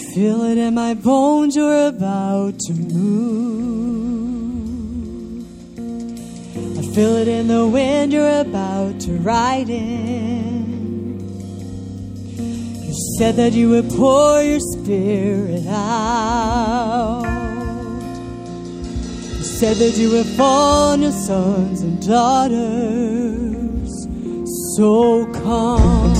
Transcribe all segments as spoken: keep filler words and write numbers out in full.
Feel it in my bones, you're about to move. I feel it in the wind, you're about to ride in. You said that you would pour your spirit out. You said that you would fall on your sons and daughters. So come.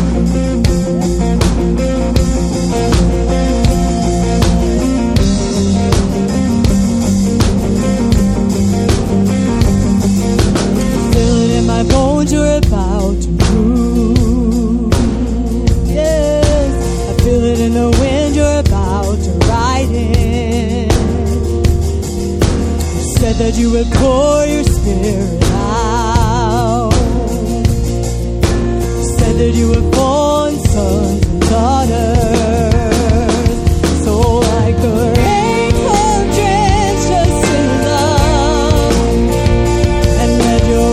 My bones are about to move. Yes, I feel it in the wind. You're about to ride in. You said that you would pour your spirit out. You said that you would fall on sons and daughters. So like the rain come drench us in love, and let your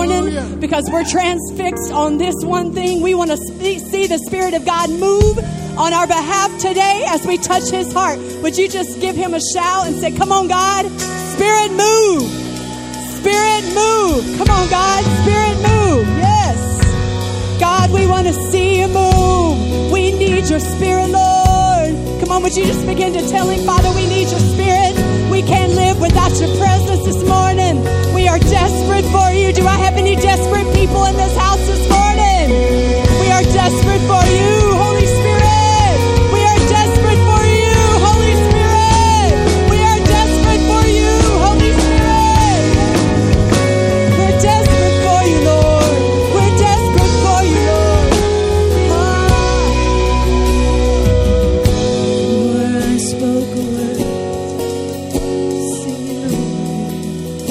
Because we're transfixed on this one thing. We want to see the Spirit of God move on our behalf today as we touch his heart. Would you just give him a shout and say, come on, God, Spirit, move. Spirit, move. Come on, God, Spirit, move. Yes. God, we want to see you move. We need your Spirit, Lord. Come on, would you just begin to tell him, Father, we need your Spirit. We can't live without your presence this morning. We are desperate for you. Do I have any desperate people in this house this morning? We are desperate for you, Holy Spirit. We are desperate for you, Holy Spirit. We are desperate for you, Holy Spirit. We're desperate for you, Lord. We're desperate for you, Lord. Ah. Before I spoke a word, sing it away.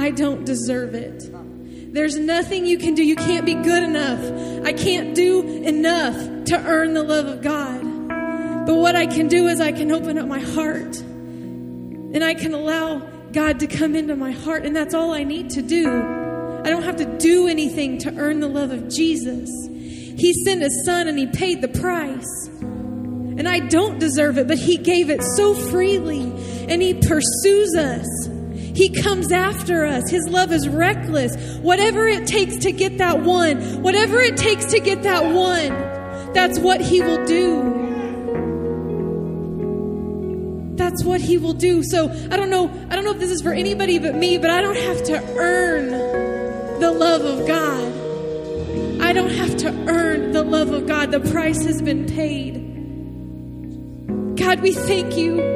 I don't deserve it. There's nothing you can do. You can't be good enough. I can't do enough to earn the love of God. But what I can do is I can open up my heart and I can allow God to come into my heart. And that's all I need to do. I don't have to do anything to earn the love of Jesus. He sent his son and he paid the price. And I don't deserve it, but he gave it so freely. And he pursues us. He comes after us. His love is reckless. Whatever it takes to get that one, whatever it takes to get that one, that's what he will do. That's what he will do. So I don't know, I don't know if this is for anybody but me, but I don't have to earn the love of God. I don't have to earn the love of God. The price has been paid. God, we thank you.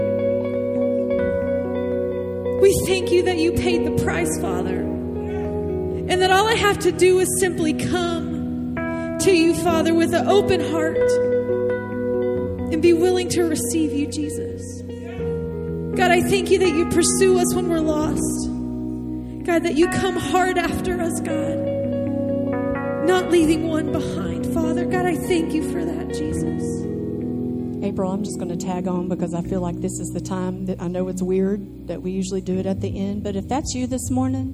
We thank you that you paid the price, Father. And that all I have to do is simply come to you, Father, with an open heart and be willing to receive you, Jesus. God, I thank you that you pursue us when we're lost. God, that you come hard after us, God, not leaving one behind. Father, God, I thank you for that, Jesus. April, I'm just going to tag on because I feel like this is the time that I know it's weird that we usually do it at the end. But if that's you this morning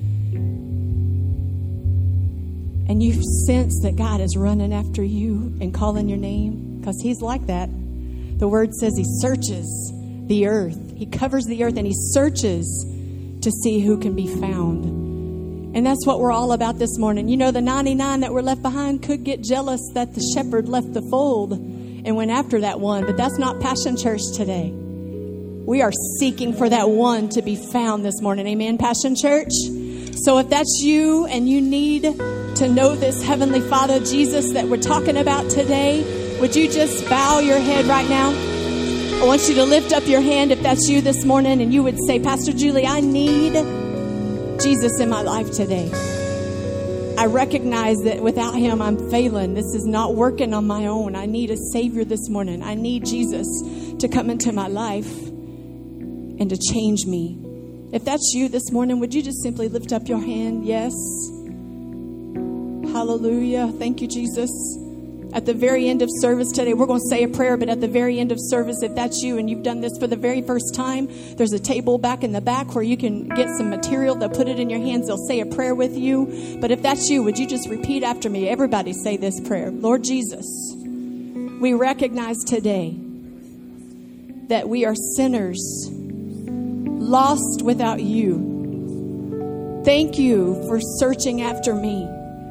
and you sense that God is running after you and calling your name, because he's like that. The word says he searches the earth. He covers the earth and he searches to see who can be found. And that's what we're all about this morning. You know, the ninety-nine that were left behind could get jealous that the shepherd left the fold and went after that one. But that's not Passion Church today. We are seeking for that one to be found this morning. Amen, Passion Church? So if that's you and you need to know this Heavenly Father, Jesus, that we're talking about today, would you just bow your head right now? I want you to lift up your hand if that's you this morning and you would say, Pastor Julie, I need Jesus in my life today. I recognize that without him, I'm failing. This is not working on my own. I need a Savior this morning. I need Jesus to come into my life and to change me. If that's you this morning, would you just simply lift up your hand? Yes. Hallelujah. Thank you, Jesus. At the very end of service today, we're going to say a prayer, but at the very end of service, if that's you and you've done this for the very first time, there's a table back in the back where you can get some material. They'll put it in your hands. They'll say a prayer with you. But if that's you, would you just repeat after me? Everybody say this prayer. Lord Jesus, we recognize today that we are sinners, lost without you. Thank you for searching after me.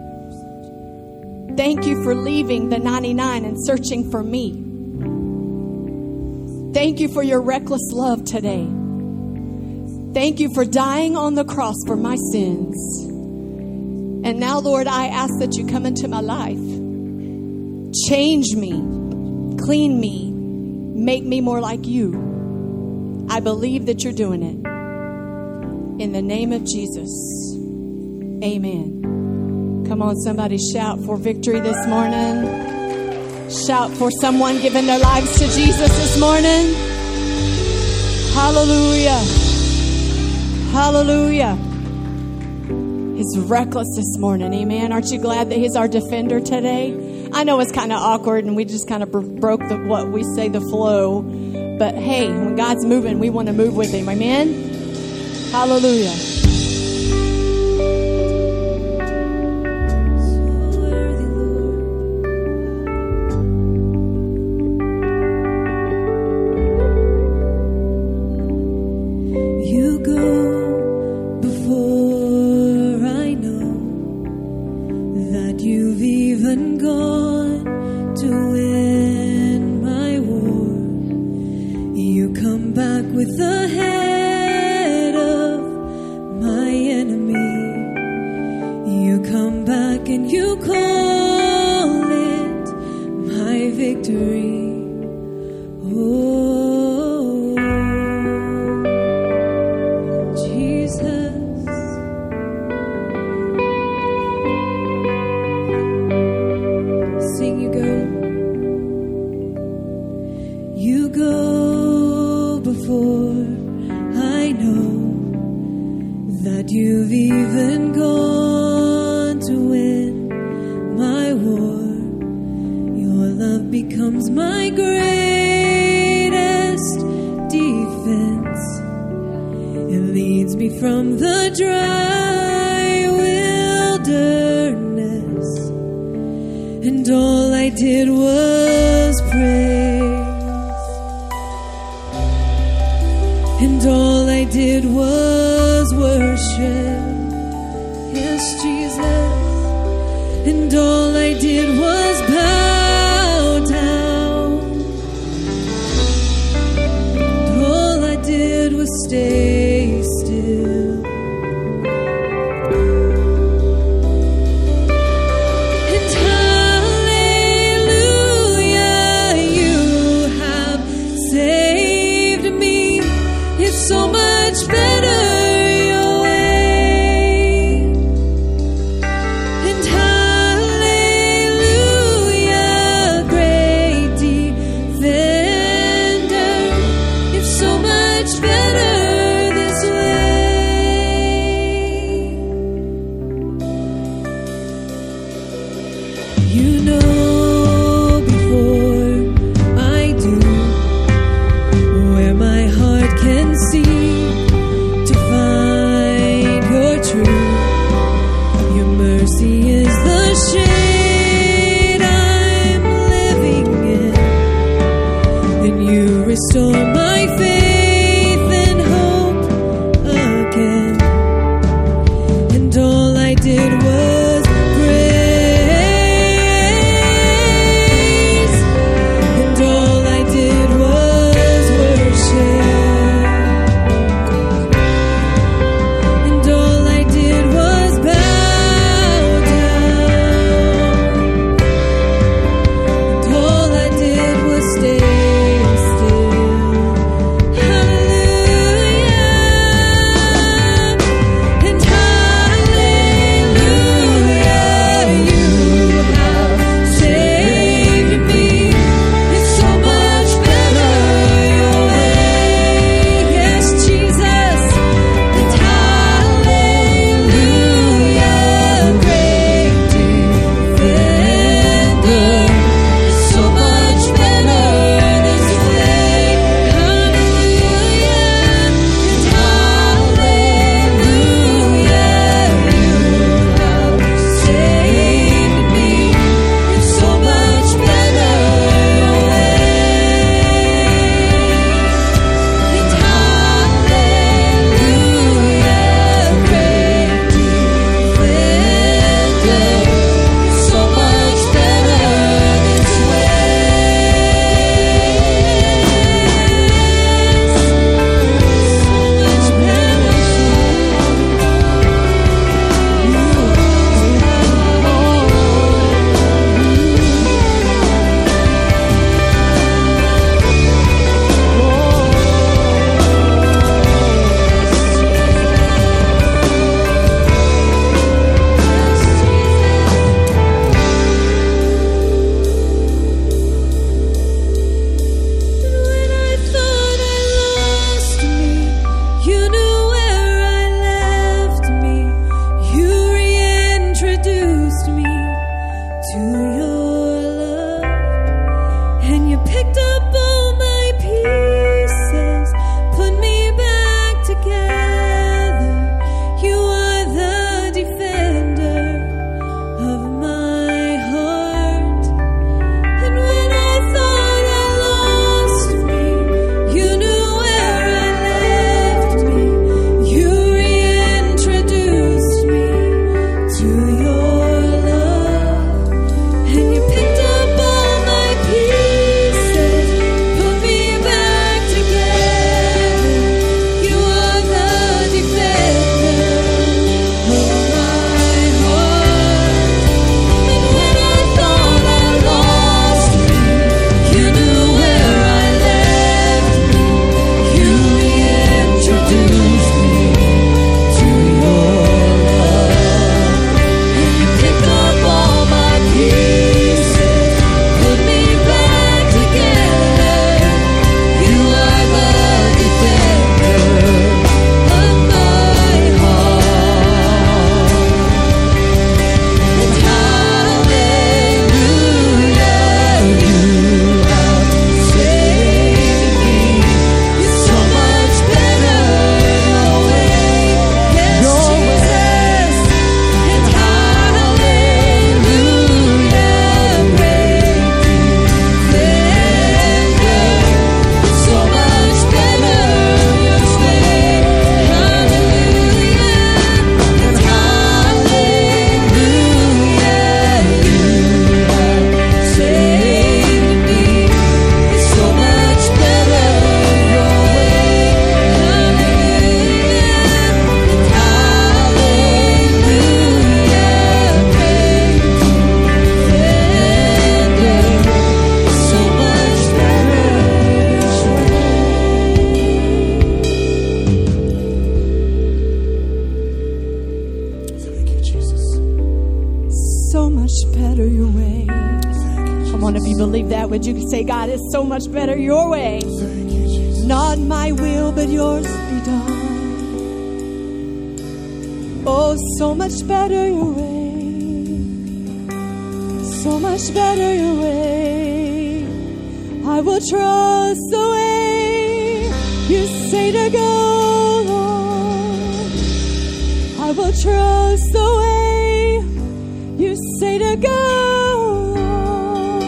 Thank you for leaving the ninety-nine and searching for me. Thank you for your reckless love today. Thank you for dying on the cross for my sins. And now, Lord, I ask that you come into my life. Change me, clean me, make me more like you. I believe that you're doing it. In the name of Jesus, amen. Come on, somebody shout for victory this morning. Shout for someone giving their lives to Jesus this morning. Hallelujah. Hallelujah. He's reckless this morning. Amen. Aren't you glad that he's our defender today? I know it's kind of awkward and we just kind of broke the, what we say, the flow. But hey, when God's moving, we want to move with him. Amen. Hallelujah. You and all I did was praise, and all I did was worship. Yes, Jesus. And all I did was bow down. And all I did was stay still. And hallelujah, you have saved me. It's so much better. so much better your way. Come on, if you believe that, would you say, God, it's so much better your way. Not my will, but yours be done. Oh, so much better your way. So much better your way. I will trust the way you say to go, Lord. I will trust the way you say to go, Lord.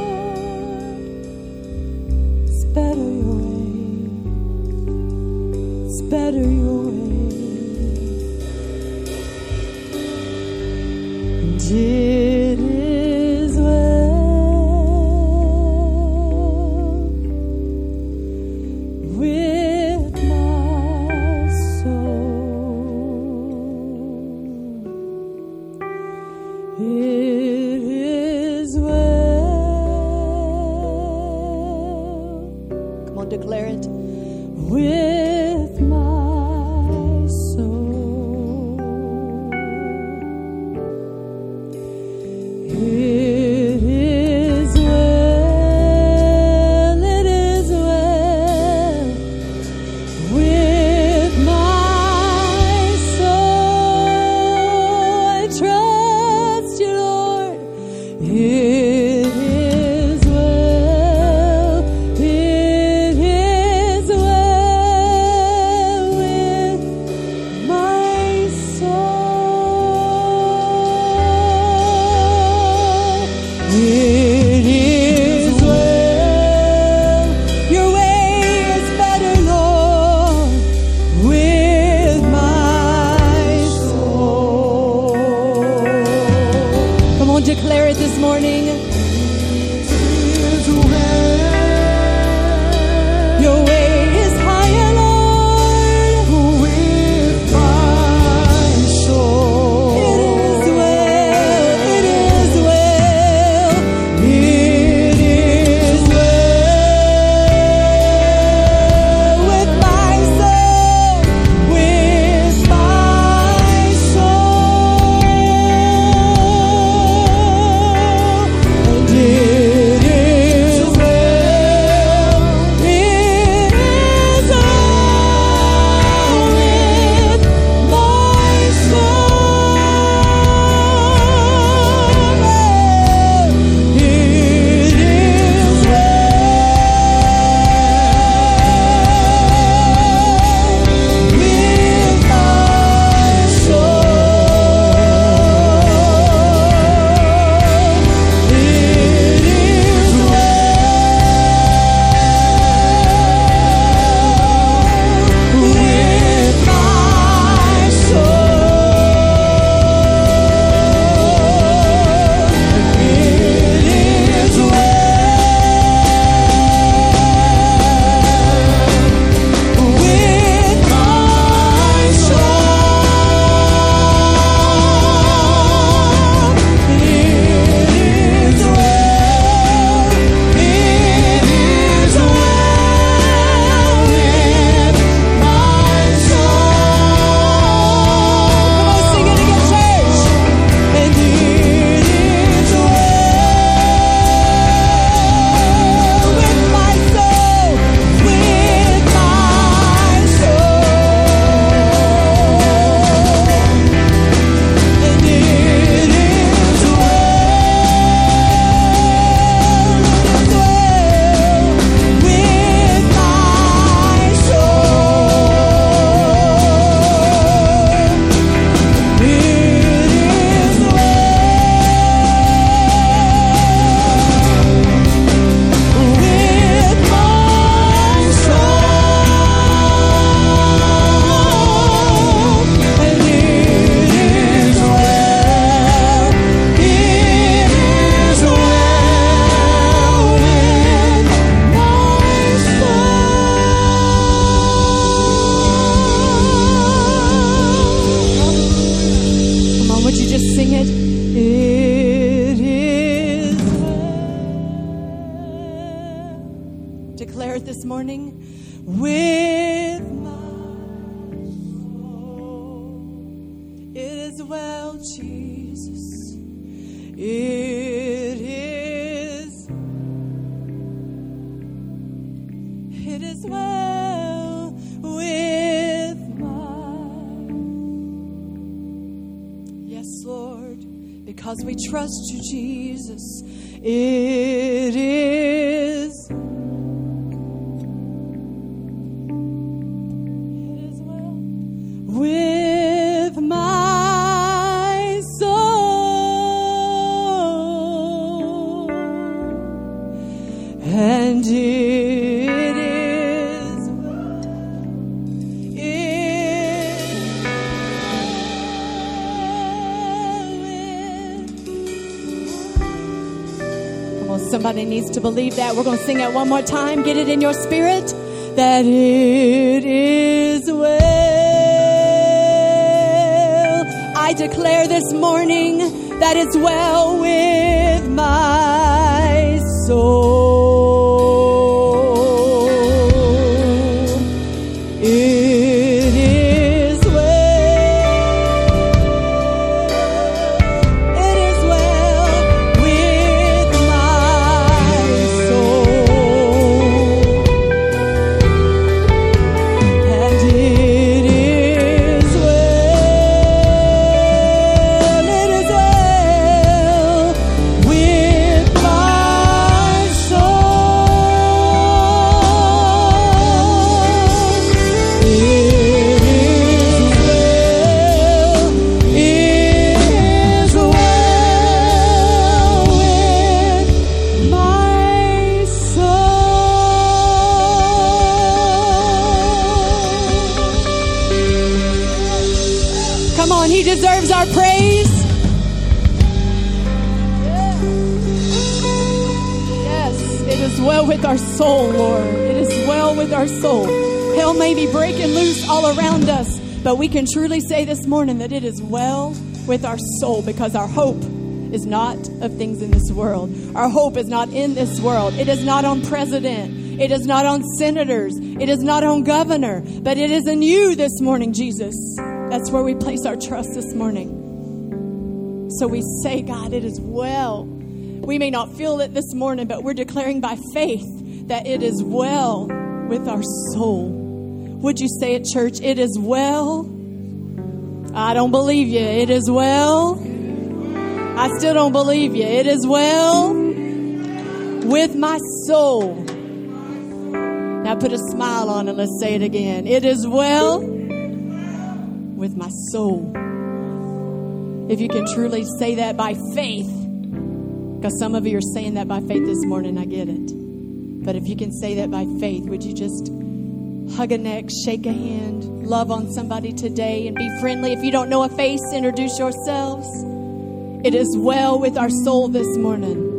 It's better your way. It's better your way. And it is well with my soul. It is well. Come on, declare it. With my soul. It is well, it is well with my soul. I trust you, Lord. It is well, it is well with my soul. It is well. Your way is better, Lord, with my soul. Come on, declare it this morning. Your way is higher, Lord, with my soul. It is well, it is well, it is well with my soul, with my soul. And it is well, it is well with my soul. It is well with my soul. It is well with my declare it this morning. With my soul, it is well, Jesus. because we trust you, Jesus. It is. It is well with my soul, and it is well. It Come on, somebody needs to believe that. We're going to sing it one more time. Get it in your spirit that it is well. I declare this morning that it's well with my soul. It is well. It is well with my soul. And it is well. It is well with my soul. It is well. It is well with my soul. Come on, he deserves our praise. Yes, it is well with our soul, Lord. It is well with our soul. Hell may be breaking loose all around us, but we can truly say this morning that it is well with our soul, because our hope is not of things in this world. Our hope is not in this world. It is not on president. It is not on senators. It is not on governor, but it is in you this morning, Jesus. That's where we place our trust this morning. So we say, God, it is well. We may not feel it this morning, but we're declaring by faith that it is well with our soul. Would you say it, church? It is well. I don't believe you. It is well. I still don't believe you. It is well with my soul. Now put a smile on it. Let's say it again. It is well with my soul. If you can truly say that by faith, because some of you are saying that by faith this morning, I get it. But if you can say that by faith, would you just hug a neck, shake a hand, love on somebody today, and be friendly? If you don't know a face, introduce yourselves. It is well with our soul this morning.